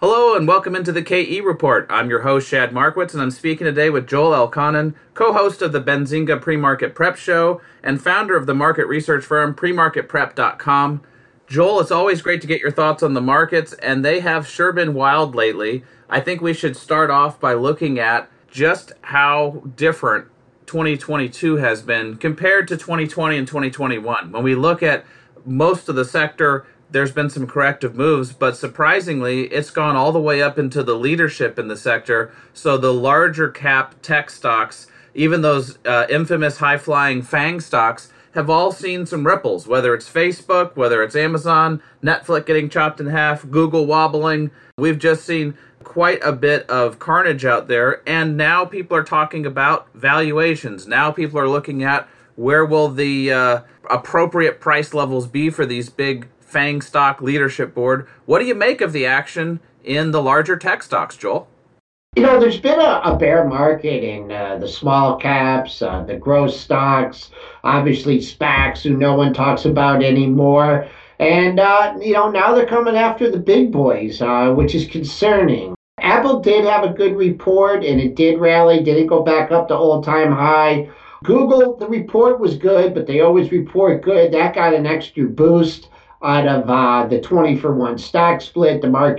Hello and welcome into the KE Report. I'm your host, Shad Markowitz, and I'm speaking today with Joel Elconin, co-host of the Benzinga Pre-Market Prep Show and founder of the market research firm premarketprep.com. Joel, it's always great to get your thoughts on the markets, and they have sure been wild lately. I think we should start off by looking at just how different 2022 has been compared to 2020 and 2021. When we look at most of the sector, there's been some corrective moves, but surprisingly, it's gone all the way up into the leadership in the sector. So the larger cap tech stocks, even those infamous high-flying FANG stocks, have all seen some ripples, whether it's Facebook, whether it's Amazon, Netflix getting chopped in half, Google wobbling. We've just seen quite a bit of carnage out there, and now people are talking about valuations. Now people are looking at where will the appropriate price levels be for these big FANG stock leadership board. What do you make of the action in the larger tech stocks, Joel? There's been a bear market in the small caps, the growth stocks, obviously SPACs, who no one talks about anymore. And, now they're coming after the big boys, which is concerning. Apple did have a good report, and it did rally, didn't go back up to all-time high. Google, the report was good, but they always report good. That got an extra boost out of the 20-for-1 stock split.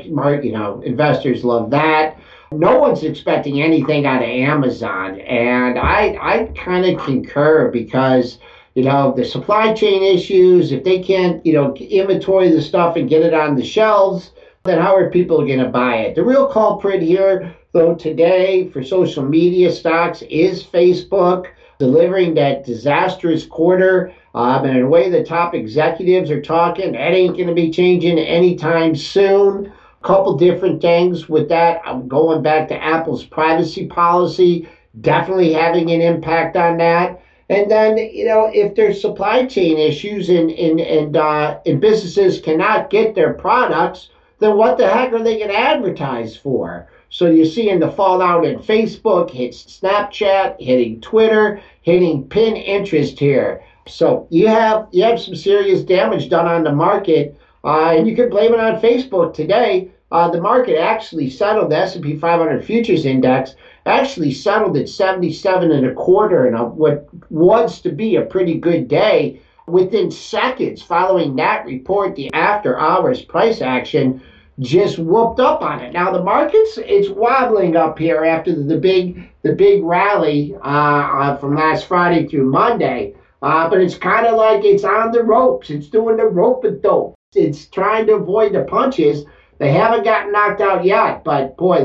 The investors love that. No one's expecting anything out of Amazon, and I kind of concur because, the supply chain issues, if they can't, inventory the stuff and get it on the shelves, then how are people going to buy it? The real culprit here, though, today for social media stocks is Facebook, delivering that disastrous quarter. And in a way, the top executives are talking, that ain't going to be changing anytime soon. A couple different things with that. I'm going back to Apple's privacy policy, definitely having an impact on that. And then, if there's supply chain issues and businesses cannot get their products, then what the heck are they going to advertise for? So you're seeing the fallout in Facebook, hits Snapchat, hitting Twitter, hitting Pinterest here. So you have some serious damage done on the market, and you can blame it on Facebook today. The market actually settled, the S&P 500 futures index actually settled at 77 and a quarter, and what was to be a pretty good day. Within seconds following that report, the after hours price action just whooped up on it. Now the market's it's wobbling up here after the big rally from last Friday through Monday. But it's kind of like it's on the ropes. It's doing the rope-a-dope. It's trying to avoid the punches. They haven't gotten knocked out yet, but boy,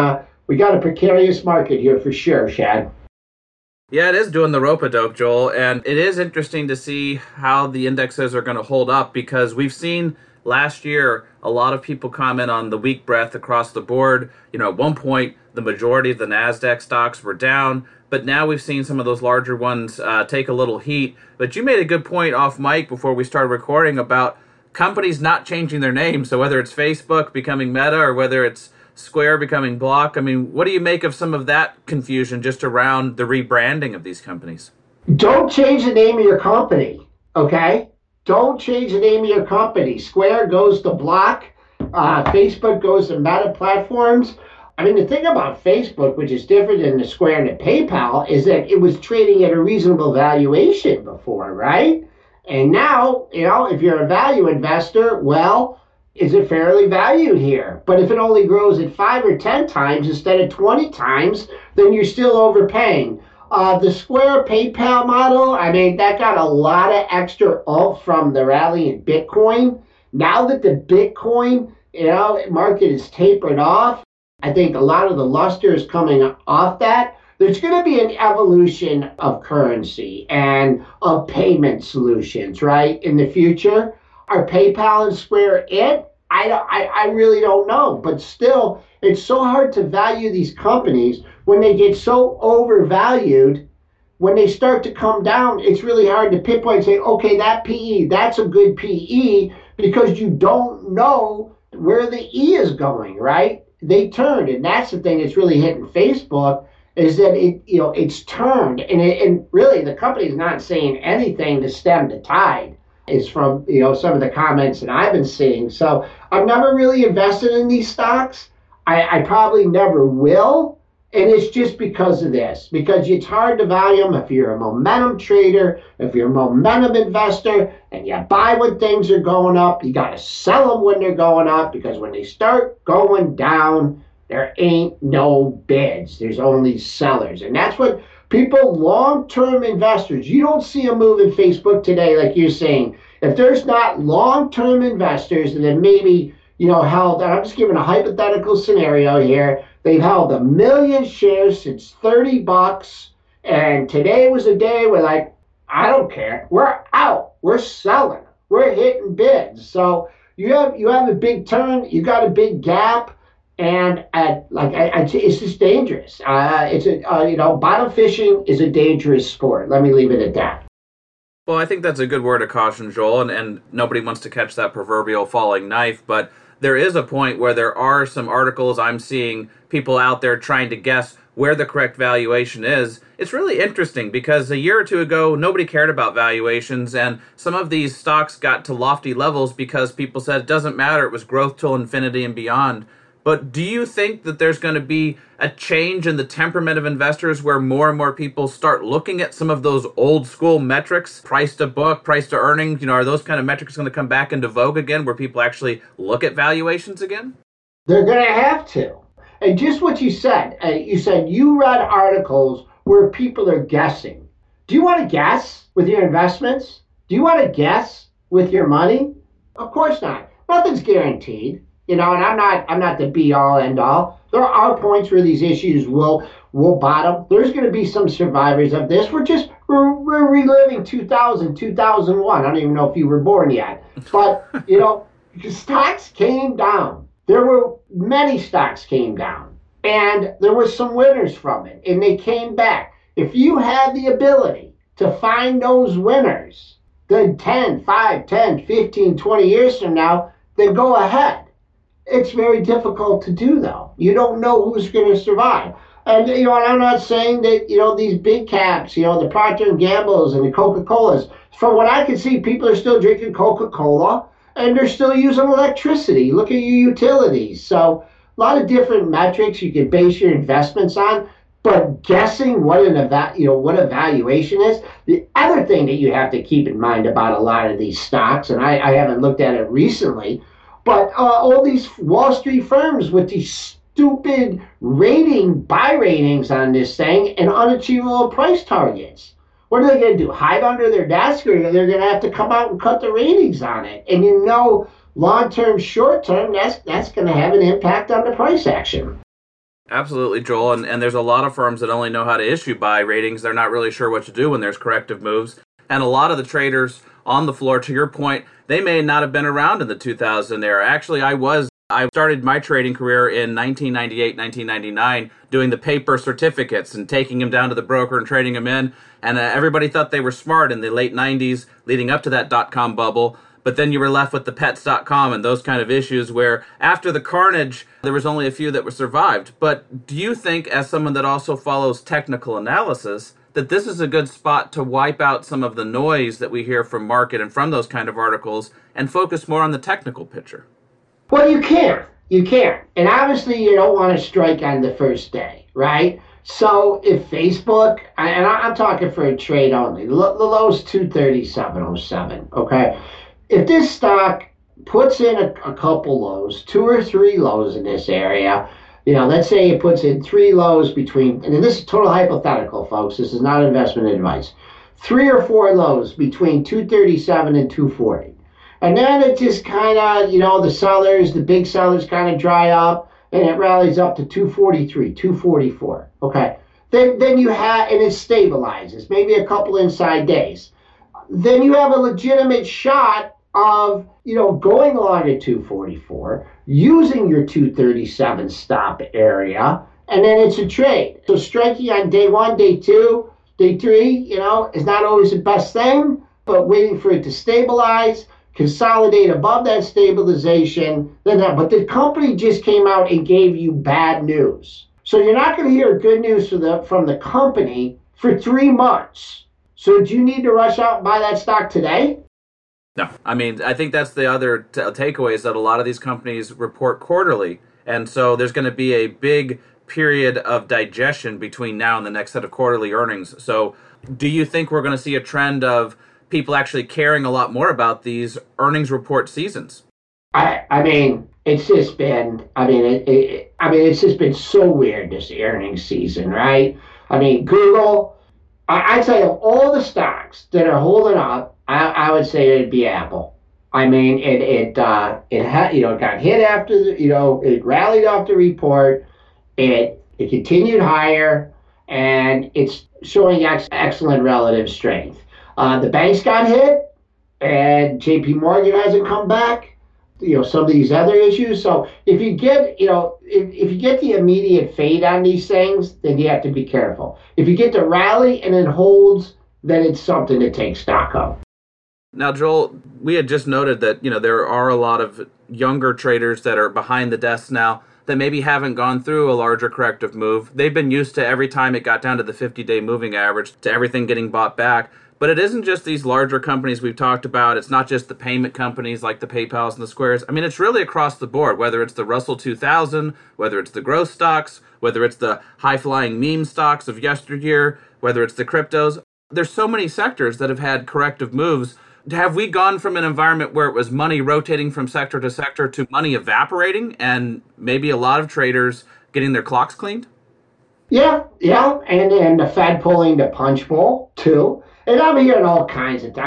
we got a precarious market here for sure, Shad. Yeah, it is doing the rope-a-dope, Joel, and it is interesting to see how the indexes are going to hold up because we've seen last year a lot of people comment on the weak breath across the board. At one point, the majority of the NASDAQ stocks were down, but now we've seen some of those larger ones take a little heat. But you made a good point off mic before we started recording about companies not changing their name. So whether it's Facebook becoming Meta or whether it's Square becoming Block, what do you make of some of that confusion just around the rebranding of these companies? Don't change the name of your company, okay? Don't change the name of your company. Square goes to Block. Facebook goes to Meta Platforms. The thing about Facebook, which is different than the Square and the PayPal, is that it was trading at a reasonable valuation before, right? And now, if you're a value investor, well, is it fairly valued here? But if it only grows at 5 or 10 times instead of 20 times, then you're still overpaying. The Square PayPal model, that got a lot of extra oomph from the rally in Bitcoin. Now that the Bitcoin, market is tapered off, I think a lot of the luster is coming off that. There's going to be an evolution of currency and of payment solutions, right, in the future. Are PayPal and Square it? I really don't know. But still, it's so hard to value these companies when they get so overvalued. When they start to come down, it's really hard to pinpoint and say, okay, that PE, that's a good PE, because you don't know where the E is going, right? They turned, and that's the thing that's really hitting Facebook, is that it's turned, and really the company's not saying anything to stem the tide. is from, some of the comments that I've been seeing. So I've never really invested in these stocks. I probably never will. And it's just because of this, because it's hard to value them if you're a momentum trader, if you're a momentum investor, and you buy when things are going up. You got to sell them when they're going up, because when they start going down, there ain't no bids. There's only sellers. And that's what people, long-term investors, you don't see a move in Facebook today like you're saying. If there's not long-term investors that have maybe, held, and I'm just giving a hypothetical scenario here, they've held 1 million shares since $30, and today was a day where, like, I don't care. We're out. We're selling. We're hitting bids. So you have a big turn. You got a big gap. And it's just dangerous. Bottom fishing is a dangerous sport. Let me leave it at that. Well, I think that's a good word of caution, Joel, and nobody wants to catch that proverbial falling knife, but there is a point where there are some articles I'm seeing people out there trying to guess where the correct valuation is. It's really interesting because a year or two ago, nobody cared about valuations, and some of these stocks got to lofty levels because people said it doesn't matter, it was growth till infinity and beyond. But do you think that there's going to be a change in the temperament of investors where more and more people start looking at some of those old school metrics, price to book, price to earnings? Are those kind of metrics going to come back into vogue again where people actually look at valuations again? They're going to have to. And just what you said you read articles where people are guessing. Do you want to guess with your investments? Do you want to guess with your money? Of course not. Nothing's guaranteed. And I'm not the be all end all. There are points where these issues will bottom. There's going to be some survivors of this. We're reliving 2000, 2001. I don't even know if you were born yet. But, stocks came down. There were many stocks came down. And there were some winners from it. And they came back. If you have the ability to find those winners, then 10, 5, 10, 15, 20 years from now, then go ahead. It's very difficult to do, though. You don't know who's going to survive. And, I'm not saying that, these big caps, the Procter & Gamble's and the Coca-Colas, from what I can see, people are still drinking Coca-Cola and they're still using electricity. Look at your utilities. So a lot of different metrics you can base your investments on, but guessing what a valuation is. The other thing that you have to keep in mind about a lot of these stocks, and I haven't looked at it recently, but all these Wall Street firms with these stupid buy ratings on this thing and unachievable price targets. What are they going to do? Hide under their desk, or they're going to have to come out and cut the ratings on it? And long-term, short-term, that's going to have an impact on the price action. Absolutely, Joel. And there's a lot of firms that only know how to issue buy ratings. They're not really sure what to do when there's corrective moves. And a lot of the traders on the floor, to your point, they may not have been around in the 2000 era. Actually, I started my trading career in 1998, 1999, doing the paper certificates and taking them down to the broker and trading them in. And everybody thought they were smart in the late 90s leading up to that dot-com bubble. But then you were left with the pets.com and those kind of issues where after the carnage, there was only a few that were survived. But do you think, as someone that also follows technical analysis, that this is a good spot to wipe out some of the noise that we hear from market and from those kind of articles and focus more on the technical picture? Well, you can. And obviously you don't want to strike on the first day, right? So if Facebook, and I'm talking for a trade only, the low's 237.07, okay? If this stock puts in a couple lows, 2 or 3 lows in this area, let's say it puts in 3 lows between, and this is total hypothetical, folks. This is not investment advice. 3 or 4 lows between 237 and 240. And then it just kind of, the big sellers kind of dry up, and it rallies up to 243, 244. Okay. Then you have, and it stabilizes, maybe a couple inside days. Then you have a legitimate shot of, going along at 244, using your 237 stop area, and then it's a trade. So striking on day 1, day 2, day 3, is not always the best thing, but waiting for it to stabilize, consolidate above that stabilization, but the company just came out and gave you bad news. So you're not going to hear good news from the company for 3 months. So do you need to rush out and buy that stock today? No, I mean, I think that's the other takeaway is that a lot of these companies report quarterly. And so there's going to be a big period of digestion between now and the next set of quarterly earnings. So do you think we're going to see a trend of people actually caring a lot more about these earnings report seasons? I mean, it's just been, it's just been so weird this earnings season, right? I mean, Google, I'd say of all the stocks that are holding up, I would say it'd be Apple. I mean, it had, it got hit after it rallied off the report. It continued higher, and it's showing excellent relative strength. The banks got hit, and J.P. Morgan hasn't come back. Some of these other issues. So if you get, if you get the immediate fade on these things, then you have to be careful. If you get the rally and it holds, then it's something to take stock of. Now, Joel, we had just noted that, there are a lot of younger traders that are behind the desk now that maybe haven't gone through a larger corrective move. They've been used to every time it got down to the 50-day moving average to everything getting bought back. But it isn't just these larger companies we've talked about. It's not just the payment companies like the PayPals and the Squares. I mean, it's really across the board, whether it's the Russell 2000, whether it's the growth stocks, whether it's the high-flying meme stocks of yesteryear, whether it's the cryptos. There's so many sectors that have had corrective moves. Have we gone from an environment where it was money rotating from sector to sector to money evaporating and maybe a lot of traders getting their clocks cleaned? Yeah, and the Fed pulling the punch bowl too. And I'm hearing all kinds of.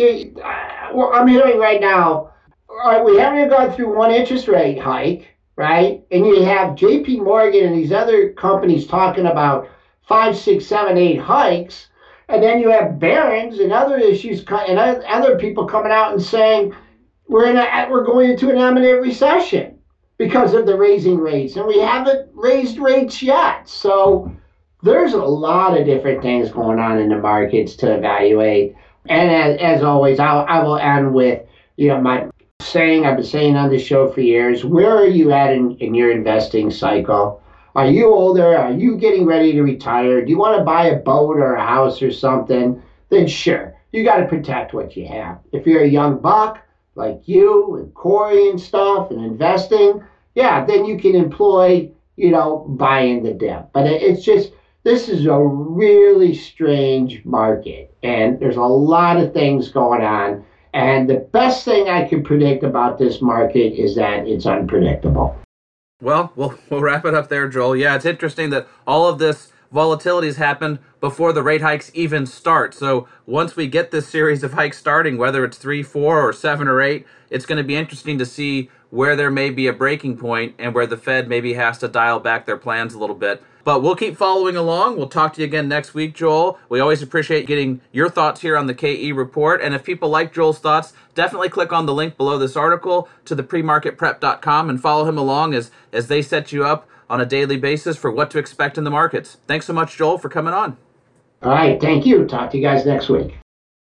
I'm hearing right now. All right, we haven't gone through one interest rate hike, right? And you have J.P. Morgan and these other companies talking about 5, 6, 7, 8 hikes, and then you have Barron's and other issues and other people coming out and saying we're going into an imminent recession because of the raising rates, and we haven't raised rates yet. So there's a lot of different things going on in the markets to evaluate. And as always, I will end with my saying I've been saying on this show for years. Where are you at in your investing cycle? Are you older? Are you getting ready to retire? Do you want to buy a boat or a house or something? Then sure, you got to protect what you have. If you're a young buck like you and Corey and stuff and investing, yeah, then you can employ, buying the dip. But it's just, this is a really strange market, and there's a lot of things going on. And the best thing I can predict about this market is that it's unpredictable. Well, we'll wrap it up there, Joel. Yeah, it's interesting that all of this volatility has happened before the rate hikes even start. So once we get this series of hikes starting, whether it's 3, 4, or 7 or 8, it's going to be interesting to see where there may be a breaking point and where the Fed maybe has to dial back their plans a little bit. But we'll keep following along. We'll talk to you again next week, Joel. We always appreciate getting your thoughts here on the KE Report. And if people like Joel's thoughts, definitely click on the link below this article to the premarketprep.com and follow him along as they set you up on a daily basis for what to expect in the markets. Thanks so much, Joel, for coming on. All right. Thank you. Talk to you guys next week.